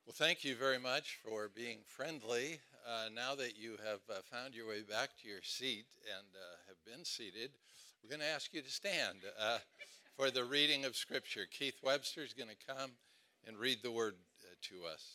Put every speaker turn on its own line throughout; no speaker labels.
Well, thank you very much for being friendly. Now that you have found your way back to your seat and have been seated, we're going to ask you to stand for the reading of Scripture. Keith Webster is going to come and read the word to us.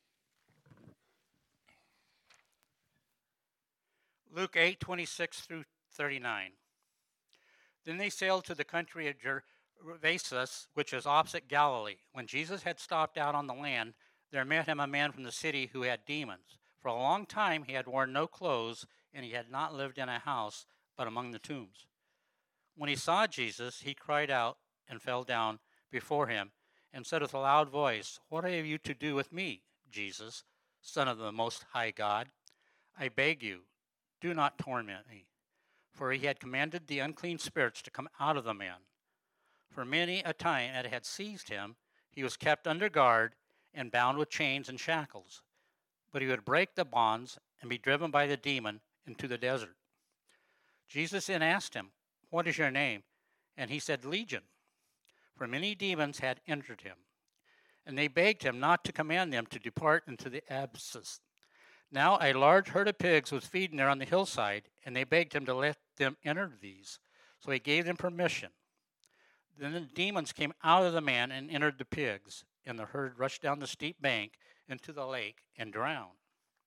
Luke 8:26 through 39. Then they sailed to the country of Gervasus, which is opposite Galilee. When Jesus had stopped out on the land, there met him a man from the city who had demons. For a long time he had worn no clothes, and he had not lived in a house, but among the tombs. When he saw Jesus, he cried out and fell down before him, and said with a loud voice, "What have you to do with me, Jesus, Son of the Most High God? I beg you, do not torment me." For he had commanded the unclean spirits to come out of the man. For many a time it had seized him, he was kept under guard and bound with chains and shackles. But he would break the bonds and be driven by the demon into the desert. Jesus then asked him, "What is your name?" And he said, "Legion," for many demons had entered him. And they begged him not to command them to depart into the abysses. Now a large herd of pigs was feeding there on the hillside, and they begged him to let them enter these. So he gave them permission. Then the demons came out of the man and entered the pigs, and the herd rushed down the steep bank into the lake and drowned.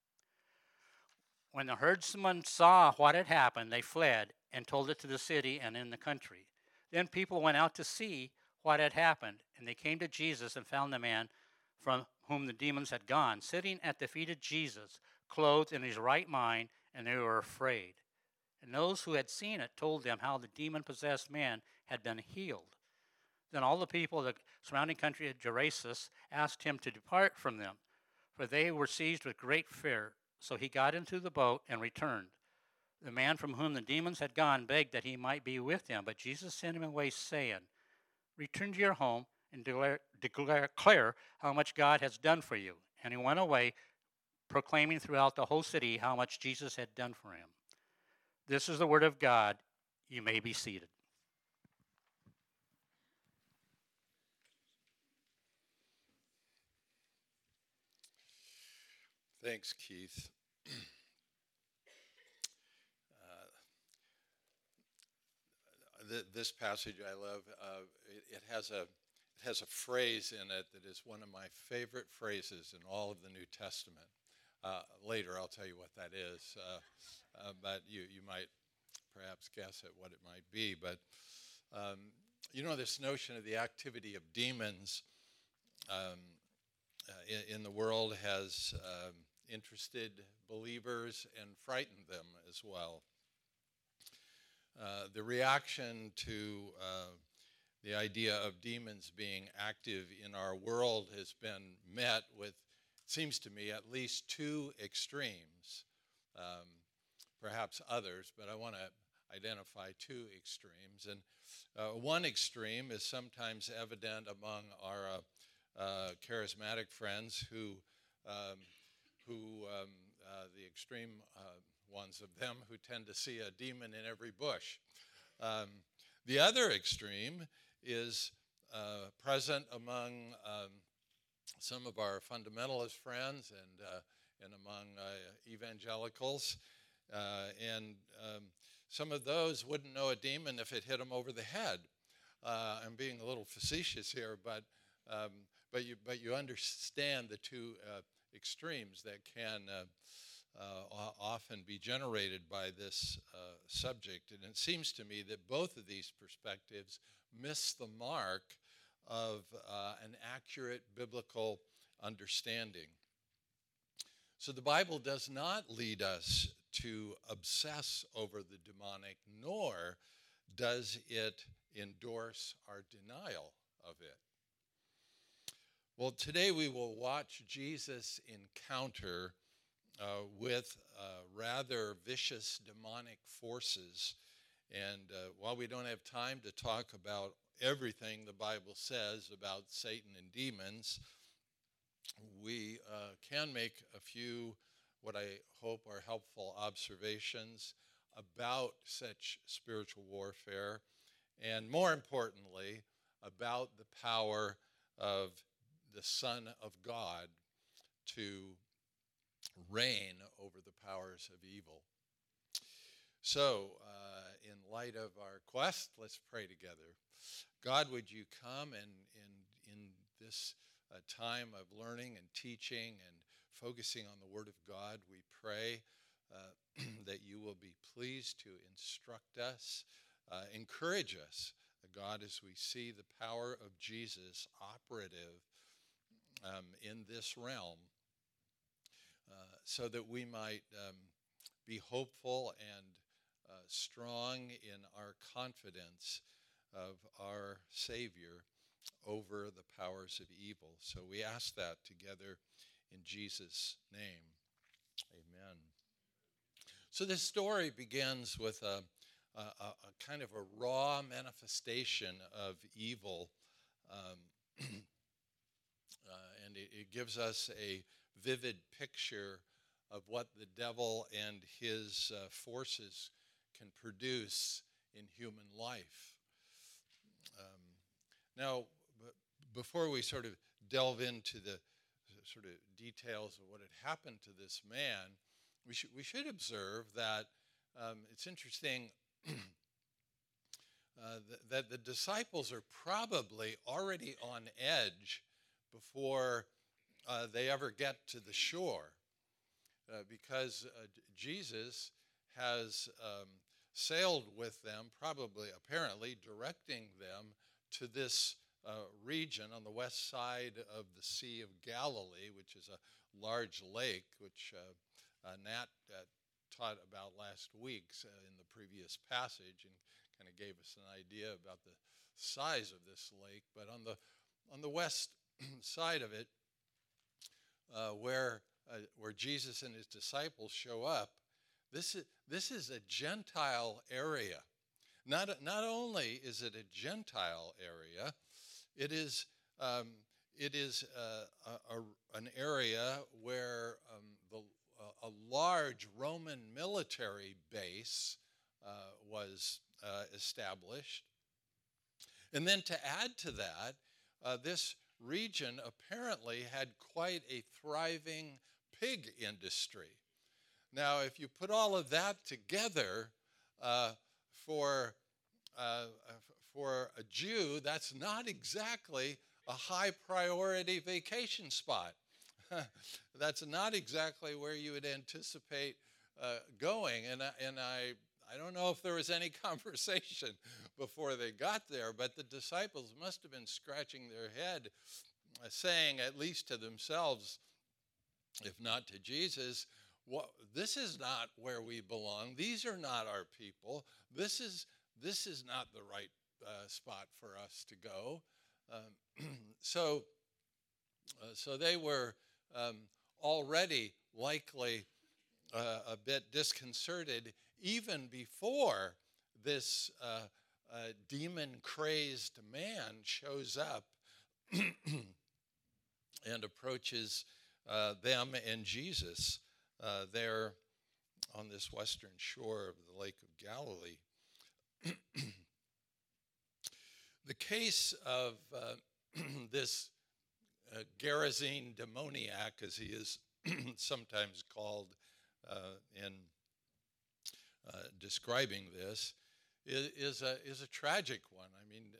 When the herdsmen saw what had happened, they fled and told it to the city and in the country. Then people went out to see what had happened, and they came to Jesus and found the man from whom the demons had gone, sitting at the feet of Jesus, clothed in his right mind, and they were afraid. And those who had seen it told them how the demon-possessed man had been healed. Then all the people of the surrounding country of Gerasas asked him to depart from them, for they were seized with great fear. So he got into the boat and returned. The man from whom the demons had gone begged that he might be with him, but Jesus sent him away, saying, "Return to your home and declare how much God has done for you." And he went away, proclaiming throughout the whole city how much Jesus had done for him. This is the word of God. You may be seated.
Thanks, Keith. This passage I love. It has a phrase in it that is one of my favorite phrases in all of the New Testament. Later, I'll tell you what that is, but you might perhaps guess at what it might be. But this notion of the activity of demons um, in the world has interested believers and frightened them as well. The reaction to the idea of demons being active in our world has been met with, it seems to me, at least two extremes, perhaps others, but I want to identify two extremes. And one extreme is sometimes evident among our charismatic friends who the extreme ones of them who tend to see a demon in every bush. The other extreme is present among some of our fundamentalist friends and among evangelicals. And some of those wouldn't know a demon if it hit them over the head. I'm being a little facetious here, but you understand the two extremes that can often be generated by this subject. And it seems to me that both of these perspectives miss the mark of an accurate biblical understanding. So the Bible does not lead us to obsess over the demonic, nor does it endorse our denial of it. Well, today we will watch Jesus encounter with rather vicious demonic forces. And while we don't have time to talk about everything the Bible says about Satan and demons, we can make a few, what I hope are helpful observations about such spiritual warfare, and more importantly, about the power of the Son of God to reign over the powers of evil. So, in light of our quest, let's pray together. God, would you come and in this time of learning and teaching and focusing on the Word of God, we pray that you will be pleased to instruct us, encourage us, God, as we see the power of Jesus operative in this realm, so that we might be hopeful and strong in our confidence of our Savior over the powers of evil. So we ask that together in Jesus' name. Amen. So this story begins with a kind of a raw manifestation of evil, and it gives us a vivid picture of what the devil and his forces can produce in human life. Now, before we sort of delve into the sort of details of what had happened to this man, we should observe that it's interesting that the disciples are probably already on edge before they ever get to the shore, because Jesus has sailed with them, probably, apparently, directing them to this region on the west side of the Sea of Galilee, which is a large lake, which Nat taught about last week in the previous passage, and kind of gave us an idea about the size of this lake. But on the west side of it, where Jesus and his disciples show up, this is a Gentile area. Not only is it a Gentile area, it is an area where a large Roman military base was established. And then to add to that, this region apparently had quite a thriving pig industry. Now, if you put all of that together, for a Jew, that's not exactly a high priority vacation spot. That's not exactly where you would anticipate going. And I don't know if there was any conversation before they got there, but the disciples must have been scratching their head, saying, at least to themselves, if not to Jesus, this is not where we belong. These are not our people. This is not the right spot for us to go. So they were already likely a bit disconcerted even before this demon-crazed man shows up and approaches them and Jesus there on this western shore of the Lake of Galilee. The case of this Gerasene demoniac, as he is sometimes called in describing this, is a tragic one. I mean,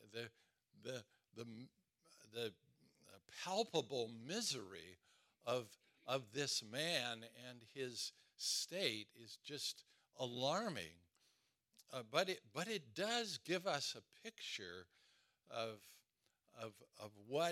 the palpable misery of this man and his state is just alarming. But it does give us a picture of what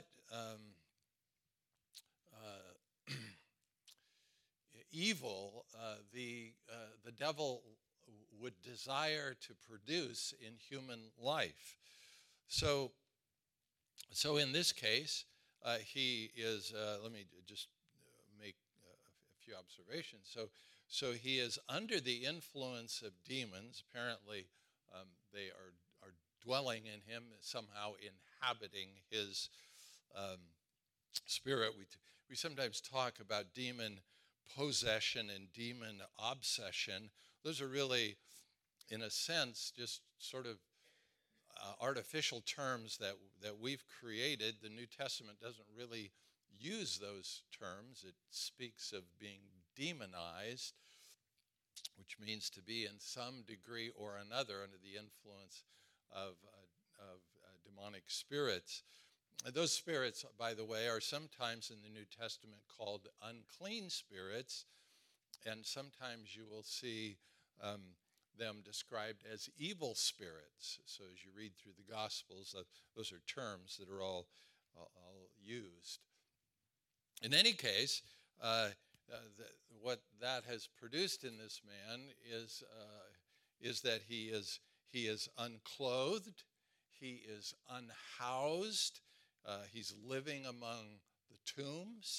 evil the devil would desire to produce in human life. So in this case, he is. Let me just make a few observations. So he is under the influence of demons. Apparently, they are dwelling in him, somehow inhabiting his spirit. We sometimes talk about demon possession and demon obsession. Those are really, in a sense, just sort of artificial terms that we've created. The New Testament doesn't really use those terms. It speaks of being demonized, which means to be in some degree or another under the influence of demonic spirits. Those spirits, by the way, are sometimes in the New Testament called unclean spirits, and sometimes you will see them described as evil spirits. So as you read through the Gospels, those are terms that are all used. In any case, what that has produced in this man is that he is unclothed, he is unhoused, he's living among the tombs.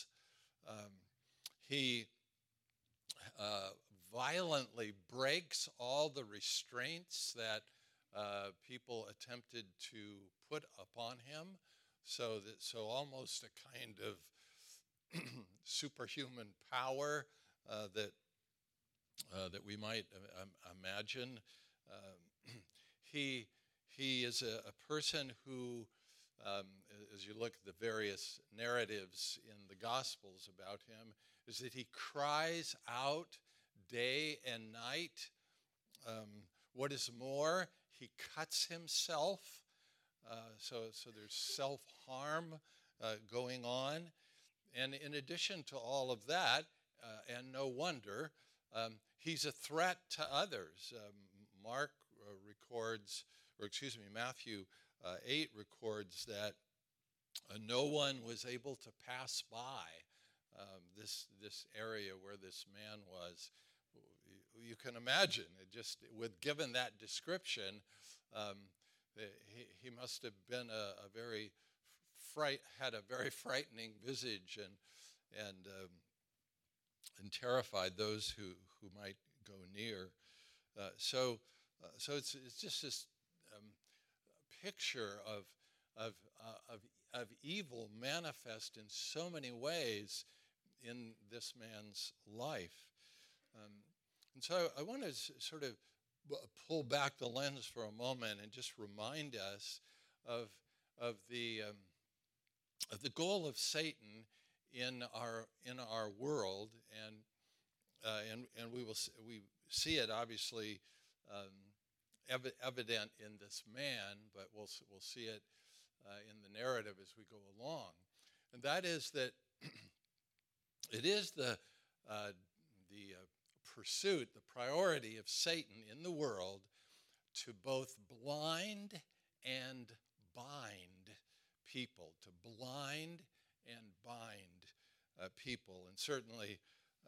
He violently breaks all the restraints that people attempted to put upon him, so almost a kind of superhuman power that we might imagine. He is a person who, as you look at the various narratives in the Gospels about him, is that he cries out day and night. What is more, he cuts himself. So there's self-harm going on. And in addition to all of that, and no wonder, he's a threat to others. Matthew 8 records that no one was able to pass by this area where this man was. You can imagine, given that description, he must have been had a very frightening visage and terrified those who might go near. So it's just this picture of evil manifest in so many ways in this man's life. And so I want to sort of pull back the lens for a moment and just remind us of the goal of Satan in our world, and we see it obviously evident in this man, but we'll see it in the narrative as we go along, and that is that it is the pursuit, the priority of Satan in the world to both blind and bind people, to blind and bind people. And certainly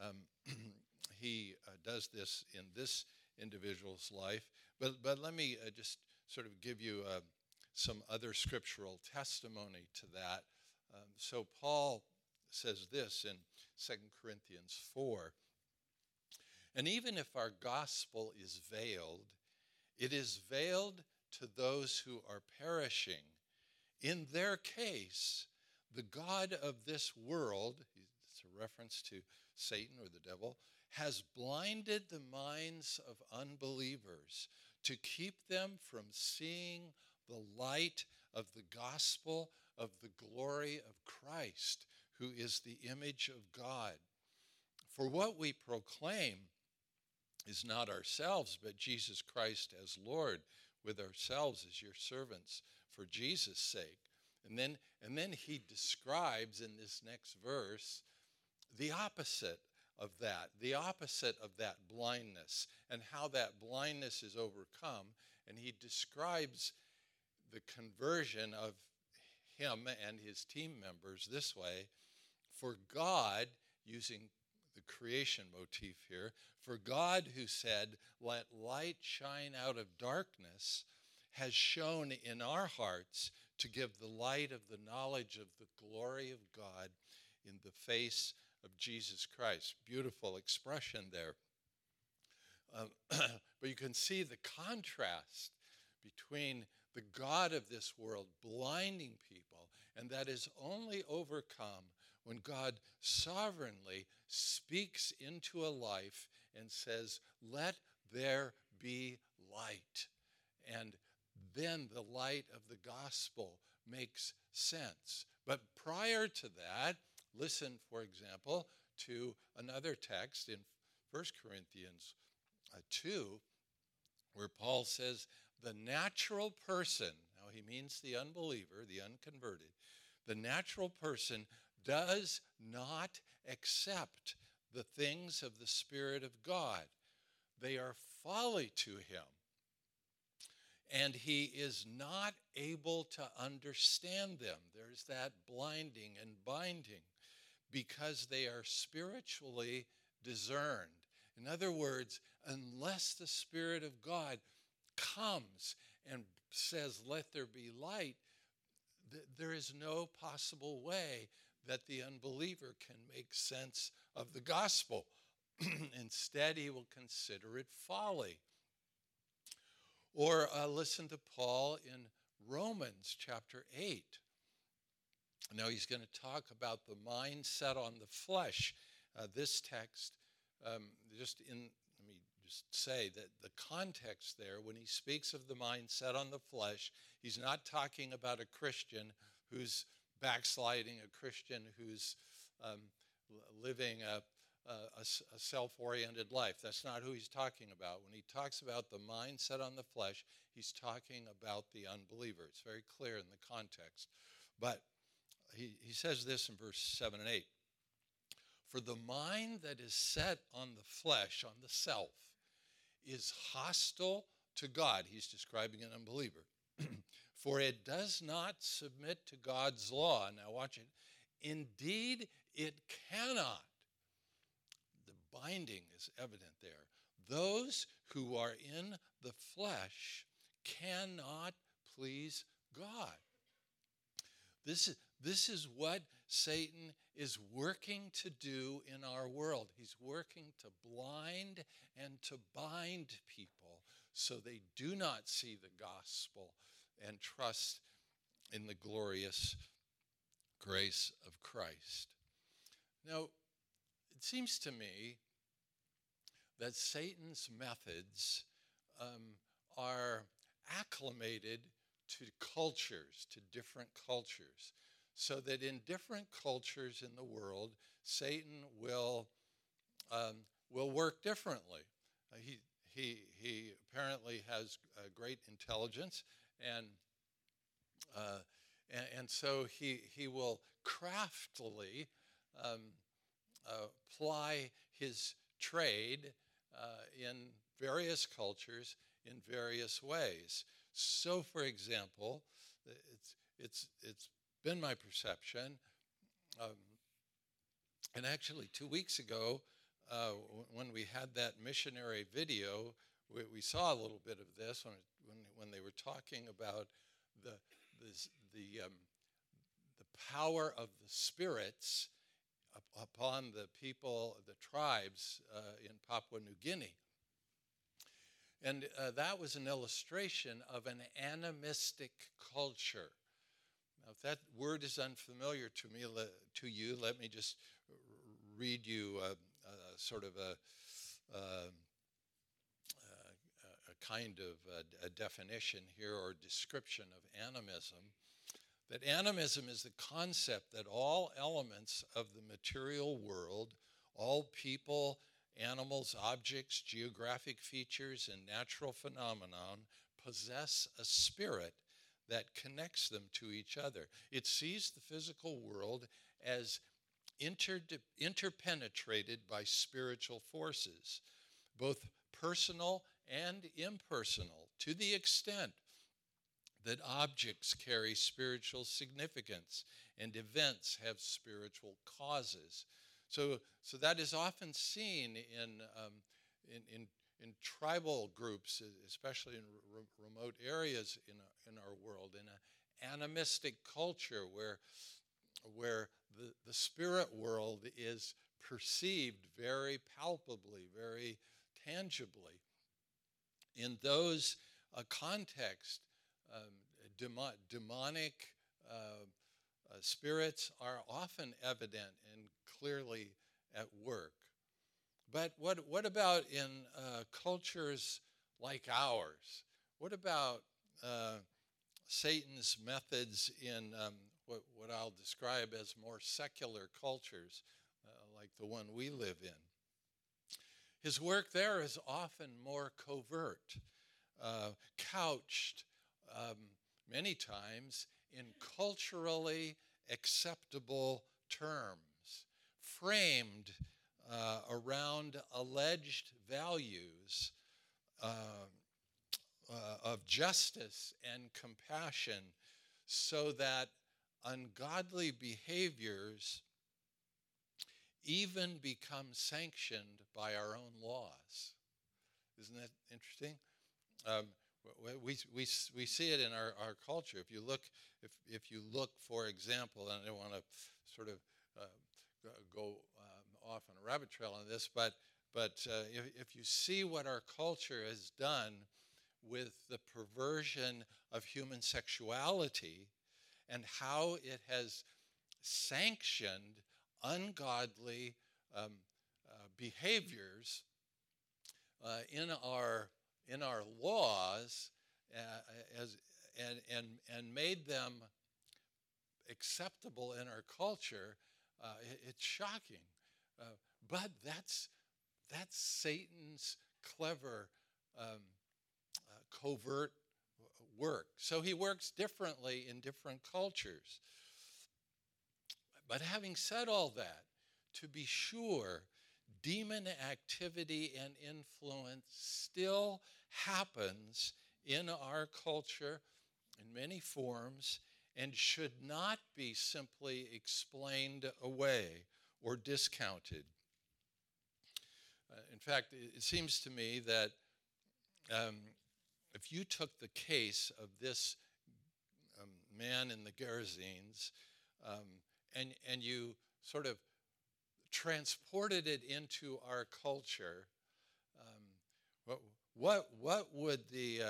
he does this in this individual's life. But let me just sort of give you some other scriptural testimony to that. So Paul says this in 2 Corinthians 4. And even if our gospel is veiled, it is veiled to those who are perishing. In their case, the God of this world, it's a reference to Satan or the devil, has blinded the minds of unbelievers to keep them from seeing the light of the gospel of the glory of Christ, who is the image of God. For what we proclaim is not ourselves, but Jesus Christ as Lord, with ourselves as your servants for Jesus' sake. And then he describes in this next verse the opposite of that blindness, and how that blindness is overcome. And he describes the conversion of him and his team members this way: for God, using the creation motif here, for God who said, "Let light shine out of darkness," has shone in our hearts to give the light of the knowledge of the glory of God in the face of Jesus Christ. Beautiful expression there. But you can see the contrast between the God of this world blinding people, and that is only overcome when God sovereignly speaks into a life and says, "Let there be light." And then the light of the gospel makes sense. But prior to that, Listen, for example, to another text in 1 Corinthians 2, where Paul says, the natural person, now he means the unbeliever, the unconverted, the natural person does not accept the things of the Spirit of God. They are folly to him, and he is not able to understand them. There's that blinding and binding, because they are spiritually discerned. In other words, unless the Spirit of God comes and says, let there be light, there is no possible way that the unbeliever can make sense of the gospel. Instead, he will consider it folly. Or listen to Paul in Romans chapter 8. Now he's going to talk about the mind set on the flesh. This text, let me just say that the context there, when he speaks of the mind set on the flesh, he's not talking about a Christian who's backsliding, a Christian who's living a self-oriented life. That's not who he's talking about. When he talks about the mind set on the flesh, he's talking about the unbeliever. It's very clear in the context. But he says this in verse 7 and 8. For the mind that is set on the flesh, on the self, is hostile to God. He's describing an unbeliever. For it does not submit to God's law. Now watch it. Indeed, it cannot. The binding is evident there. Those who are in the flesh cannot please God. This is what Satan is working to do in our world. He's working to blind and to bind people so they do not see the gospel and trust in the glorious grace of Christ. Now, it seems to me that Satan's methods are acclimated to cultures, to different cultures, so that in different cultures in the world, Satan will work differently. He apparently has great intelligence, and so he will craftily ply his trade in various cultures in various ways. So, for example, it's been my perception, and actually 2 weeks ago, when we had that missionary video, we saw a little bit of this when they were talking about the power of the spirits upon the people, the tribes in Papua New Guinea. And that was an illustration of an animistic culture. Now, if that word is unfamiliar to you, let me just read you sort of a kind of a definition here, or description of animism. That animism is the concept that all elements of the material world, all people, animals, objects, geographic features, and natural phenomenon possess a spirit that connects them to each other. It sees the physical world as interpenetrated by spiritual forces, both personal and impersonal, to the extent that objects carry spiritual significance and events have spiritual causes. So that is often seen in tribal groups, especially in remote areas in our world, in an animistic culture where the spirit world is perceived very palpably, very tangibly. In those contexts, demonic spirits are often evident and clearly at work. But what about in cultures like ours? What about Satan's methods in what I'll describe as more secular cultures, like the one we live in. His work there is often more covert, couched many times in culturally acceptable terms, framed around alleged values of justice and compassion, so that ungodly behaviors even become sanctioned by our own laws. Isn't that interesting? We see it in our culture. If you look, for example, and I don't want to sort of go off on a rabbit trail on this, but if you see what our culture has done with the perversion of human sexuality and how it has sanctioned ungodly behaviors in our laws, and made them acceptable in our culture, it's shocking. But that's Satan's clever covert work. So he works differently in different cultures. But having said all that, to be sure, demon activity and influence still happens in our culture in many forms and should not be simply explained away or discounted. In fact, it seems to me that if you took the case of this man in the Gerasenes and you sort of transported it into our culture, what would the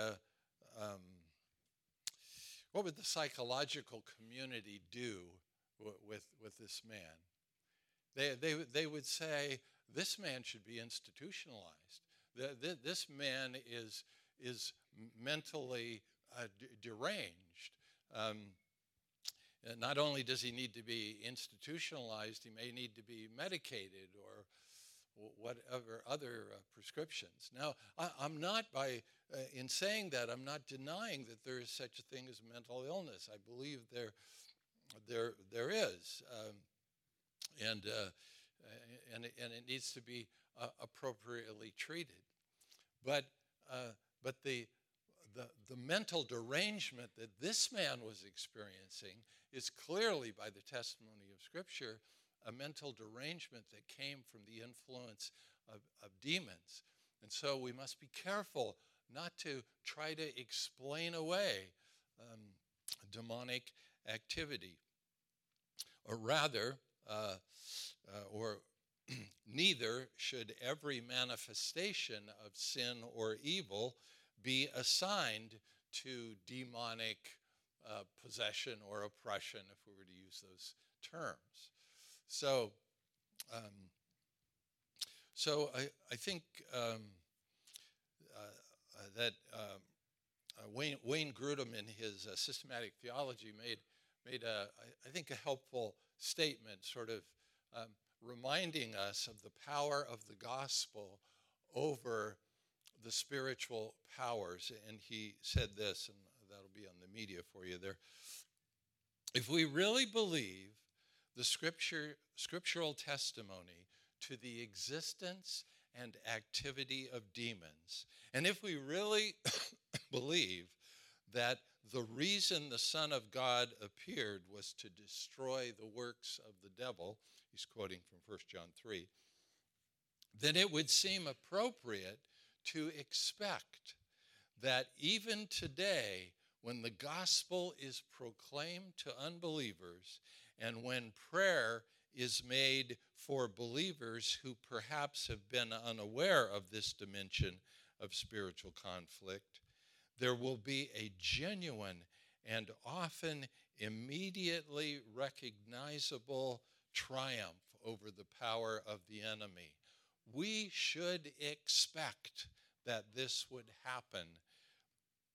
psychological community do with this man? They would say, this man should be institutionalized. This man is mentally deranged. Not only does he need to be institutionalized, he may need to be medicated or whatever other prescriptions. Now, I'm not, in saying that, I'm not denying that there is such a thing as mental illness. I believe there is, and it needs to be appropriately treated. But the mental derangement that this man was experiencing is clearly, by the testimony of Scripture, a mental derangement that came from the influence of demons. And so we must be careful not to try to explain away demonic activity. Or rather, neither should every manifestation of sin or evil be assigned to demonic possession or oppression, if we were to use those terms. So I think that Wayne Grudem, in his systematic theology, made I think a helpful statement, sort of reminding us of the power of the gospel over the spiritual powers. And he said this, and that'll be on the media for you there. If we really believe the scriptural testimony to the existence and activity of demons, and if we really believe that the reason the Son of God appeared was to destroy the works of the devil, he's quoting from 1 John 3, then it would seem appropriate to expect that even today, when the gospel is proclaimed to unbelievers and when prayer is made for believers who perhaps have been unaware of this dimension of spiritual conflict, there will be a genuine and often immediately recognizable triumph over the power of the enemy. We should expect that this would happen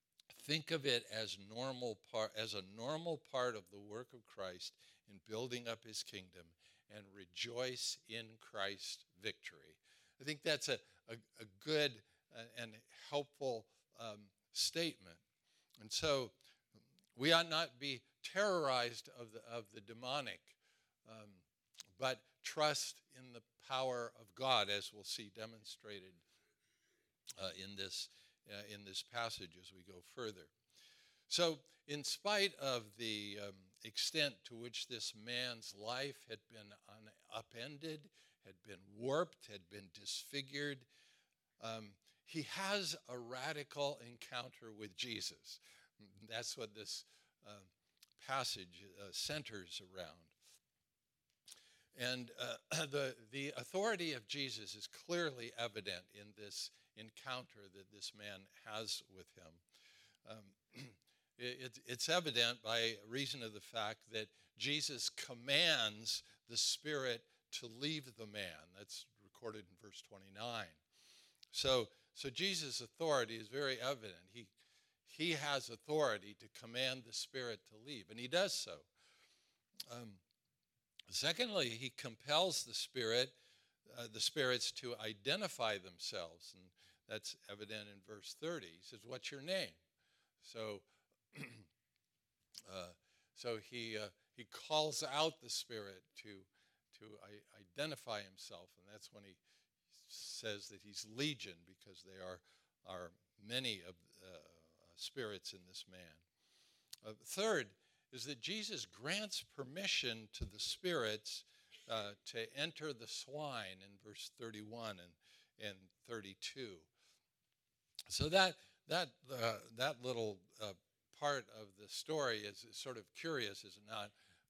Think of it as as a normal part of the work of Christ in building up his kingdom, and rejoice in Christ's victory. I think that's a good and helpful statement. And so we ought not be terrorized of the demonic, but trust in the power of God, as we'll see demonstrated in this passage as we go further. So, in spite of the extent to which this man's life had been upended, had been warped, had been disfigured, he has a radical encounter with Jesus. That's what this passage centers around. And the authority of Jesus is clearly evident in this encounter that this man has with him. It's evident by reason of the fact that Jesus commands the spirit to leave the man. That's recorded in verse 29. So Jesus' authority is very evident. He has authority to command the spirit to leave, and he does so. Secondly, he compels the spirits to identify themselves, and that's evident in verse 30. He says, "What's your name?" So he calls out the spirit to identify himself, and that's when he says that he's legion, because there are many of spirits in this man. Third is that Jesus grants permission to the spirits to enter the swine in verse 31 and 32. So that little part of the story is sort of curious, is it not?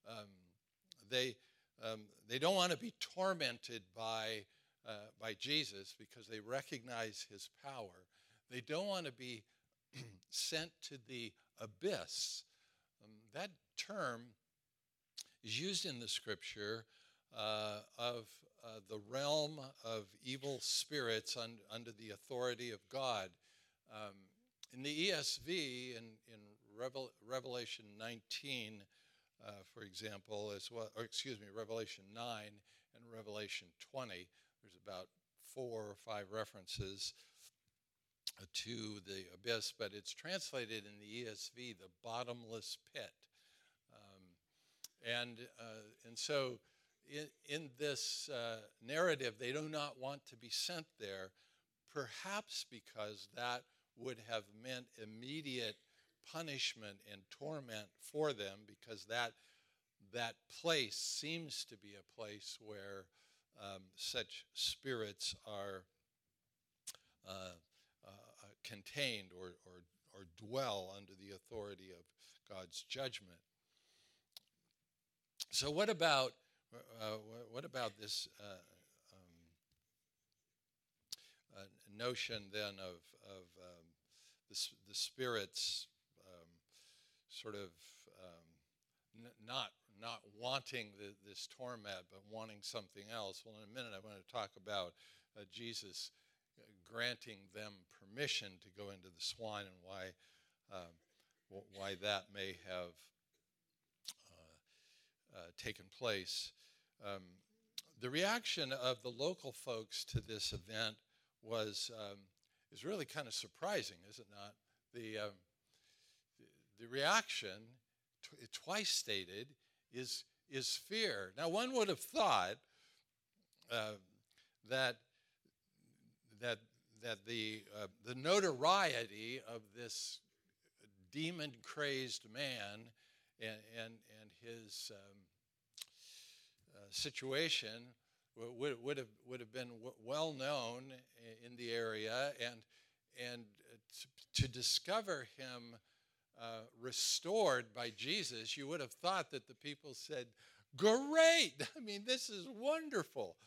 They don't want to be tormented by Jesus because they recognize his power. They don't want to be sent to the abyss. That term is used in the scripture of the realm of evil spirits under the authority of God. In the ESV, in Revelation 19, for example, Revelation 9 and Revelation 20, there's about 4 or 5 references to the abyss, but it's translated in the ESV, the bottomless pit. And so in this narrative, they do not want to be sent there, perhaps because that would have meant immediate punishment and torment for them, because that place seems to be a place where such spirits are contained or dwell under the authority of God's judgment. So what about this notion then of the spirits sort of not wanting this torment, but wanting something else? Well, in a minute, I want to talk about Jesus granting them permission to go into the swine, and why that may have taken place. The reaction of the local folks to this event is really kind of surprising, is it not? The reaction, twice stated, is fear. Now, one would have thought that the notoriety of this demon-crazed man and his situation would have been well known in the area, and to discover him restored by Jesus, you would have thought that the people said, "Great! I mean, this is wonderful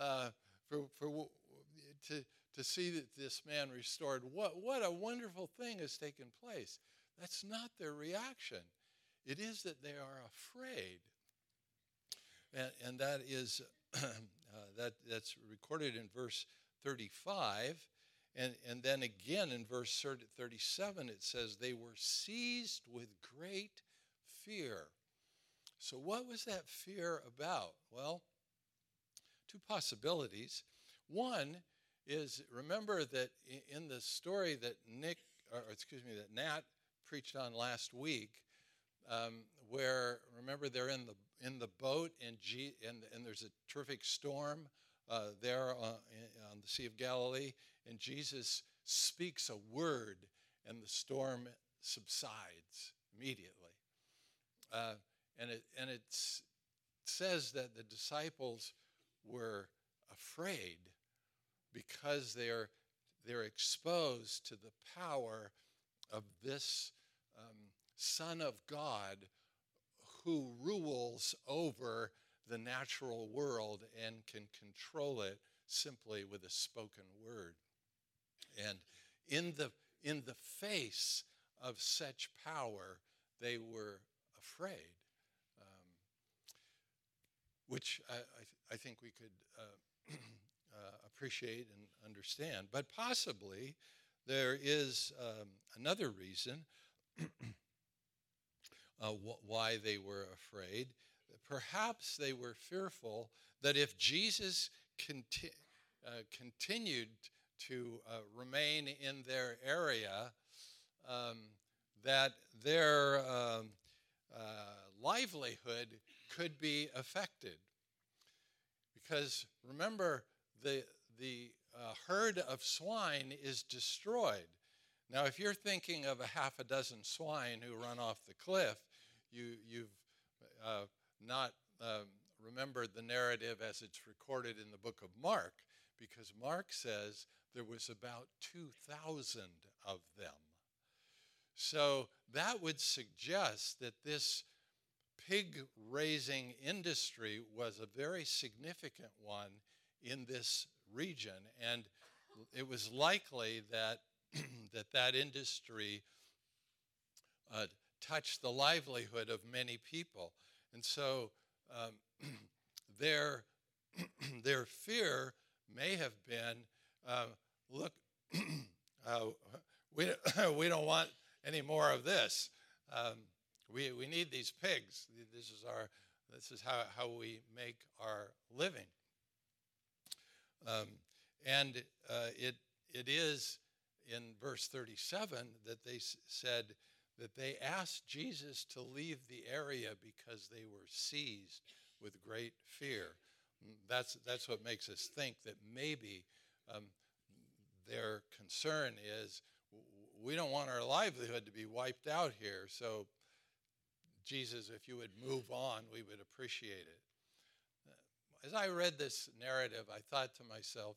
to see that this man restored. What a wonderful thing has taken place." That's not their reaction. It is that they are afraid, and that is that's recorded in verse 35, And then again in verse 37, it says, they were seized with great fear. So what was that fear about? Well, two possibilities. One is, remember that in the story that that Nat preached on last week, where, remember, they're in the boat and there's a terrific storm there on the Sea of Galilee, and Jesus speaks a word and the storm subsides immediately. And it says that the disciples were afraid because they're exposed to the power of this Son of God who rules over the natural world and can control it simply with a spoken word. And in the face of such power, they were afraid, which I think we could appreciate and understand. But possibly there is another reason why they were afraid. Perhaps they were fearful that if Jesus continued to remain in their area, that their livelihood could be affected. Because remember, the herd of swine is destroyed. Now, if you're thinking of a half a dozen swine who run off the cliff, you've not remembered the narrative as it's recorded in the book of Mark, because Mark says there was about 2,000 of them. So that would suggest that this pig raising industry was a very significant one in this region, and it was likely that that industry touched the livelihood of many people. And so their fear may have been, look, we don't want any more of this. We need these pigs. This is how we make our living. And it is in verse 37 that they said that they asked Jesus to leave the area because they were seized with great fear. That's what makes us think that maybe their concern is, we don't want our livelihood to be wiped out here, so Jesus, if you would move on, we would appreciate it. As I read this narrative, I thought to myself,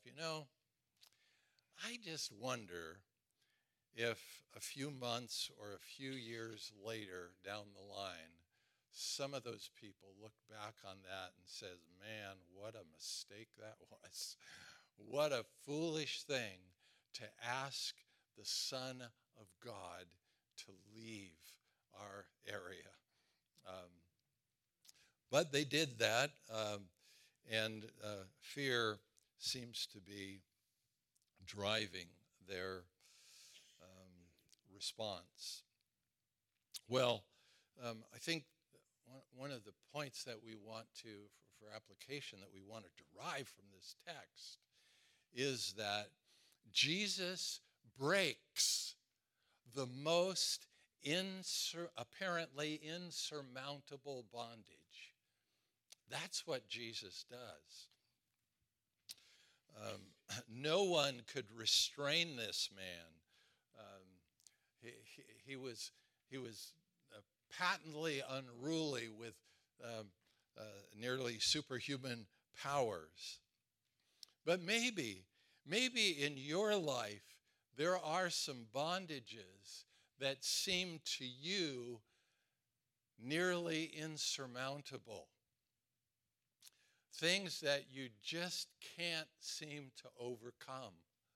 I just wonder if a few months or a few years later down the line, some of those people look back on that and says, man, what a mistake that was. What a foolish thing to ask the Son of God to leave our area. But they did that, and fear seems to be driving their response. Well, I think one of the points that we want to, for application, that we want to derive from this text is that Jesus breaks the most apparently insurmountable bondage. That's what Jesus does. No one could restrain this man. He was patently unruly with nearly superhuman powers. But maybe in your life there are some bondages that seem to you nearly insurmountable. Things that you just can't seem to overcome.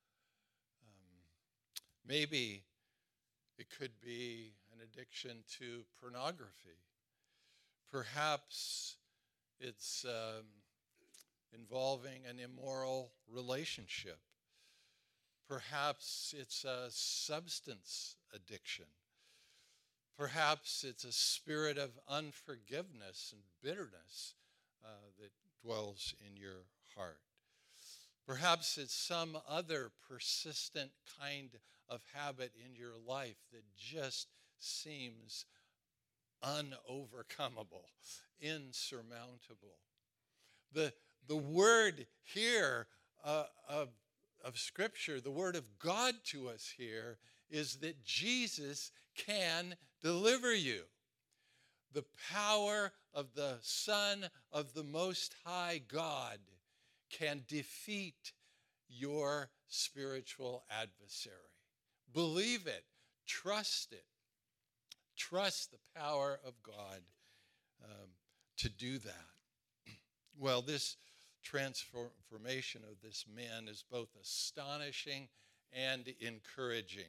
Maybe it could be an addiction to pornography. Perhaps it's involving an immoral relationship. Perhaps it's a substance addiction. Perhaps it's a spirit of unforgiveness and bitterness that dwells in your heart. Perhaps it's some other persistent kind of habit in your life that just seems unovercomable, insurmountable. The word here of Scripture, the word of God to us here, is that Jesus can deliver you. The power of the Son of the Most High God can defeat your spiritual adversary. Believe it. Trust it. Trust the power of God to do that. Well, this transformation of this man is both astonishing and encouraging.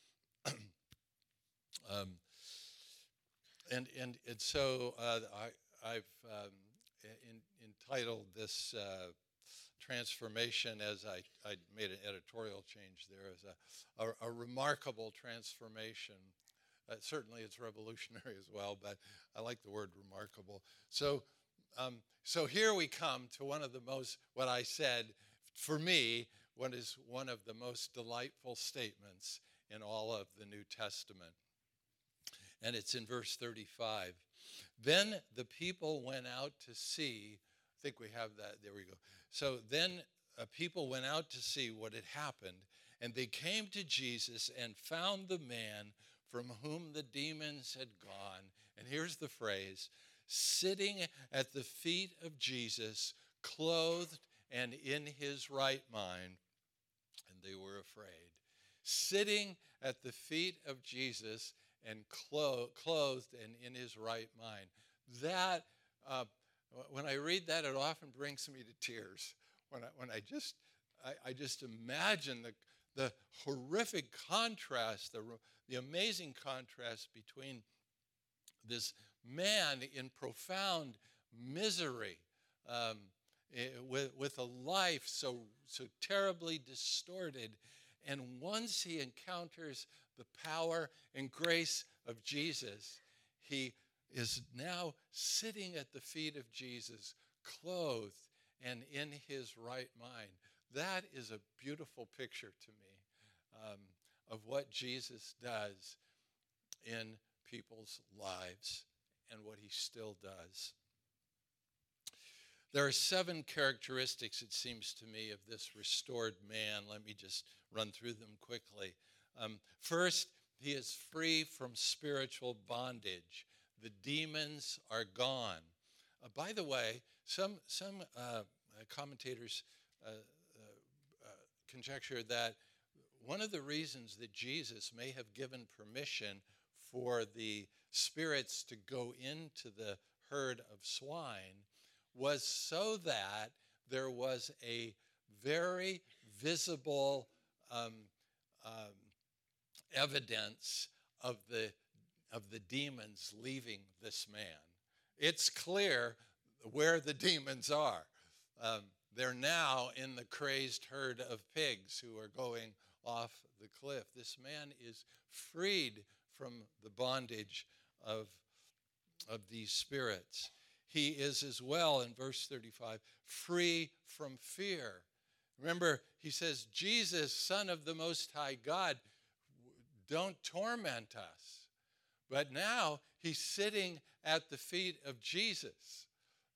And so I've entitled this transformation, as I made an editorial change there, as a remarkable transformation. Certainly it's revolutionary as well, but I like the word remarkable. So here we come to one of the most, what I said, for me, what is one of the most delightful statements in all of the New Testament. And it's in verse 35. Then the people went out to see, I think we have that, there we go. So then people went out to see what had happened, and they came to Jesus and found the man from whom the demons had gone. And here's the phrase, sitting at the feet of Jesus, clothed and in his right mind. And they were afraid. Sitting at the feet of Jesus and clothed and in his right mind. That, when I read that, it often brings me to tears. When I just imagine the horrific contrast, the amazing contrast between this man in profound misery, with a life so terribly distorted, and once he encounters the power and grace of Jesus, he is now sitting at the feet of Jesus, clothed and in his right mind. That is a beautiful picture to me of what Jesus does in people's lives and what he still does. There are 7 characteristics, it seems to me, of this restored man. Let me just run through them quickly. First, he is free from spiritual bondage. The demons are gone. By the way, some commentators conjecture that one of the reasons that Jesus may have given permission for the spirits to go into the herd of swine was so that there was a very visible evidence of the demons leaving this man. It's clear where the demons are. They're now in the crazed herd of pigs who are going off the cliff. This man is freed from the bondage of these spirits. He is as well, in verse 35, free from fear. Remember, he says, Jesus, Son of the Most High God, don't torment us. But now he's sitting at the feet of Jesus,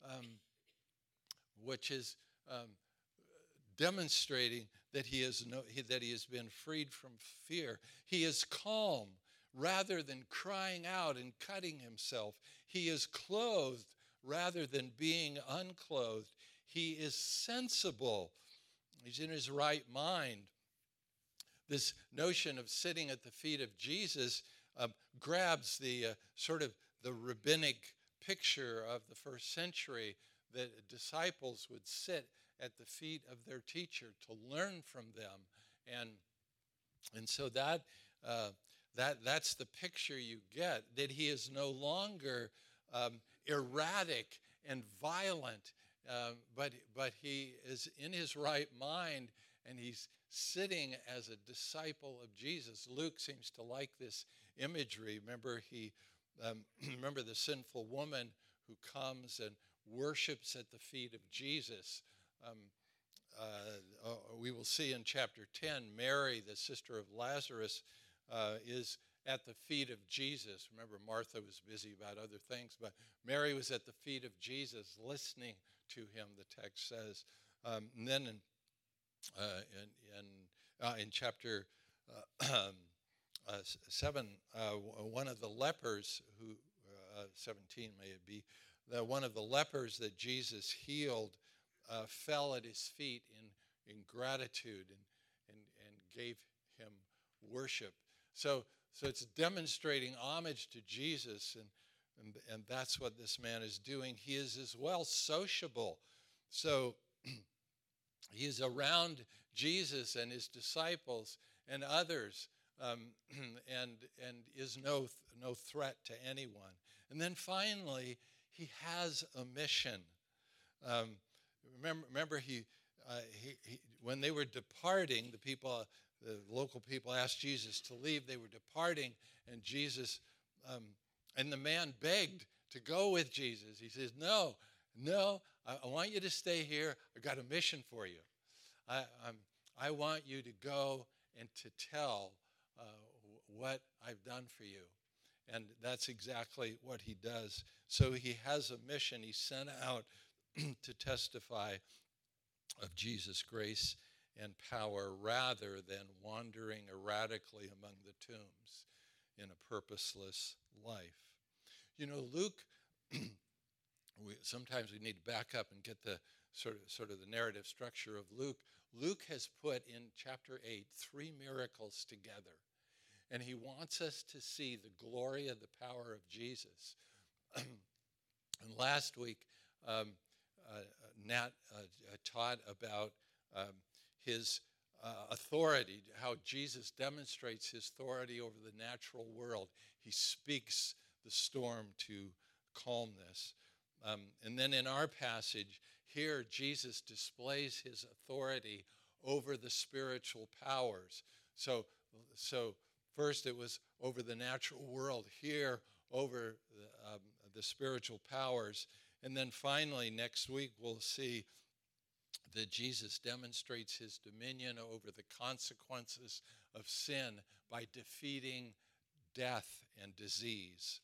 which is demonstrating that he has been freed from fear. He is calm rather than crying out and cutting himself. He is clothed rather than being unclothed. He is sensible. He's in his right mind. This notion of sitting at the feet of Jesus grabs the sort of the rabbinic picture of the first century, that disciples would sit at the feet of their teacher to learn from them, and so that's the picture you get, that he is no longer erratic and violent, but he is in his right mind, and he's sitting as a disciple of Jesus. Luke seems to like this imagery. Remember the sinful woman who comes and worships at the feet of Jesus. We will see in chapter 10, Mary, the sister of Lazarus, is at the feet of Jesus. Remember, Martha was busy about other things, but Mary was at the feet of Jesus listening to him, the text says. And then in chapter 7, one of the lepers, 17 may it be, one of the lepers that Jesus healed fell at his feet in gratitude and gave him worship. So it's demonstrating homage to Jesus, and that's what this man is doing. He is as well sociable. So he is around Jesus and his disciples and others, and is no threat to anyone. And then finally, he has a mission. Remember, he when they were departing, the local people asked Jesus to leave. They were departing, and Jesus, and the man begged to go with Jesus. He says, no, I want you to stay here. I've got a mission for you. I want you to go and to tell what I've done for you. And that's exactly what he does. So he has a mission. He's sent out to testify of Jesus' grace and power rather than wandering erratically among the tombs in a purposeless life. You know, Luke, sometimes we need to back up and get the sort of the narrative structure of Luke. Luke has put in chapter 8 3 miracles together, and he wants us to see the glory of the power of Jesus. And last week, Nat taught about his authority, how Jesus demonstrates his authority over the natural world. He speaks the storm to calmness. And then in our passage here, Jesus displays his authority over the spiritual powers. So first it was over the natural world, here over the spiritual powers. And then finally, next week, we'll see that Jesus demonstrates his dominion over the consequences of sin by defeating death and disease.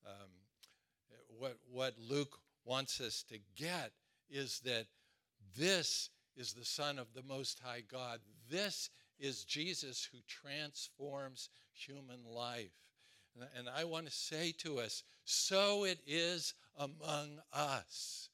What Luke wants us to get is that this is the Son of the Most High God. This is Jesus who transforms human life. And I want to say to us, so it is among us.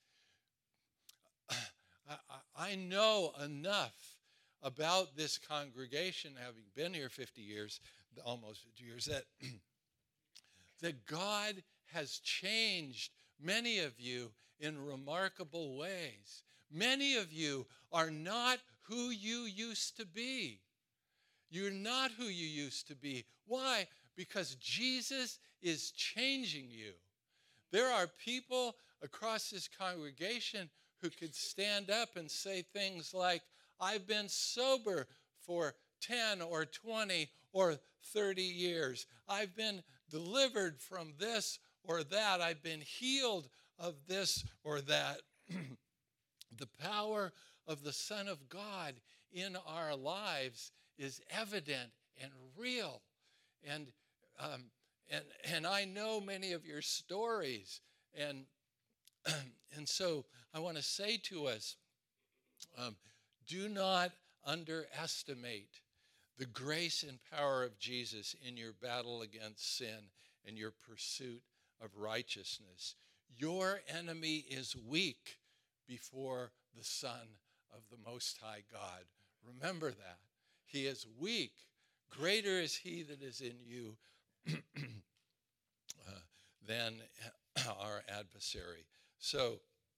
I know enough about this congregation, having been here 50 years, almost 50 years, that God has changed many of you in remarkable ways. Many of you are not who you used to be. You're not who you used to be. Why? Because Jesus is changing you. There are people across this congregation who could stand up and say things like, I've been sober for 10 or 20 or 30 years. I've been delivered from this or that. I've been healed of this or that. The power of the Son of God in our lives is evident and real. And I know many of your stories. And so I want to say to us, do not underestimate the grace and power of Jesus in your battle against sin and your pursuit of righteousness. Your enemy is weak before the Son of the Most High God. Remember that. He is weak. Greater is he that is in you than our adversary. So,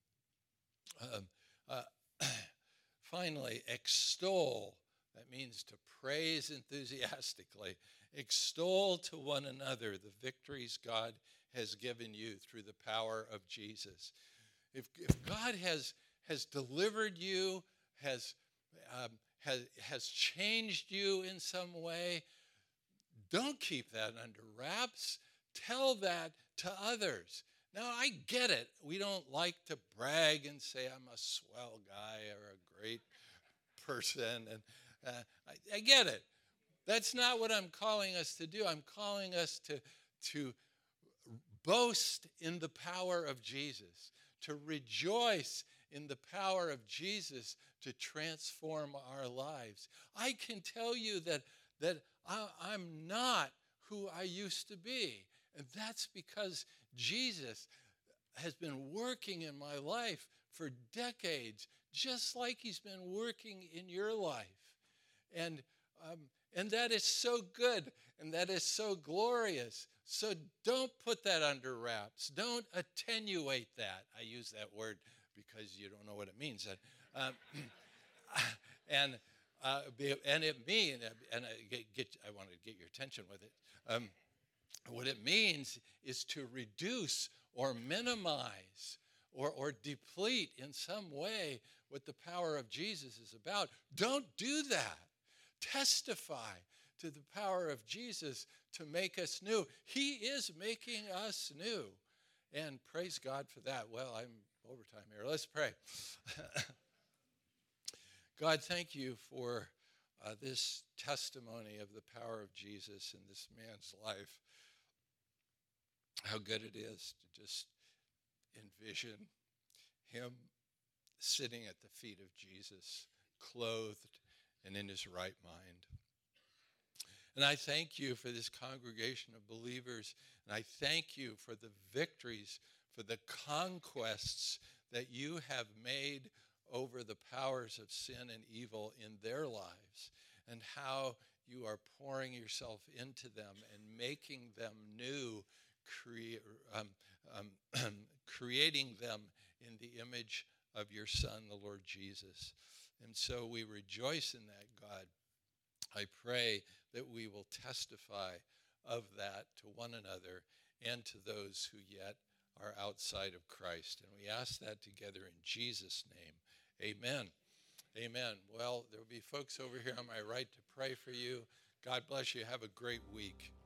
finally, extol. That means to praise enthusiastically. Extol to one another the victories God has given you through the power of Jesus. If God has delivered you, has changed you in some way, don't keep that under wraps. Tell that to others. Now, I get it. We don't like to brag and say, I'm a swell guy or a great person. And I get it. That's not what I'm calling us to do. I'm calling us to boast in the power of Jesus, to rejoice in the power of Jesus to transform our lives. I can tell you that I'm not who I used to be. And that's because Jesus has been working in my life for decades, just like he's been working in your life. And that is so good, and that is so glorious. So don't put that under wraps. Don't attenuate that. I use that word because you don't know what it means. And it means, and I want to get your attention with it. What it means is to reduce or minimize or deplete in some way what the power of Jesus is about. Don't do that. Testify to the power of Jesus to make us new. He is making us new. And praise God for that. Well, I'm overtime here. Let's pray. God, thank you for this testimony of the power of Jesus in this man's life. How good it is to just envision him sitting at the feet of Jesus, clothed and in his right mind. And I thank you for this congregation of believers, and I thank you for the victories, for the conquests that you have made over the powers of sin and evil in their lives, and how you are pouring yourself into them and making them new, creating them in the image of your Son, the Lord Jesus. And so we rejoice in that, God. I pray that we will testify of that to one another and to those who yet are outside of Christ. And we ask that together in Jesus' name. Amen. Amen. Well, there will be folks over here on my right to pray for you. God bless you. Have a great week.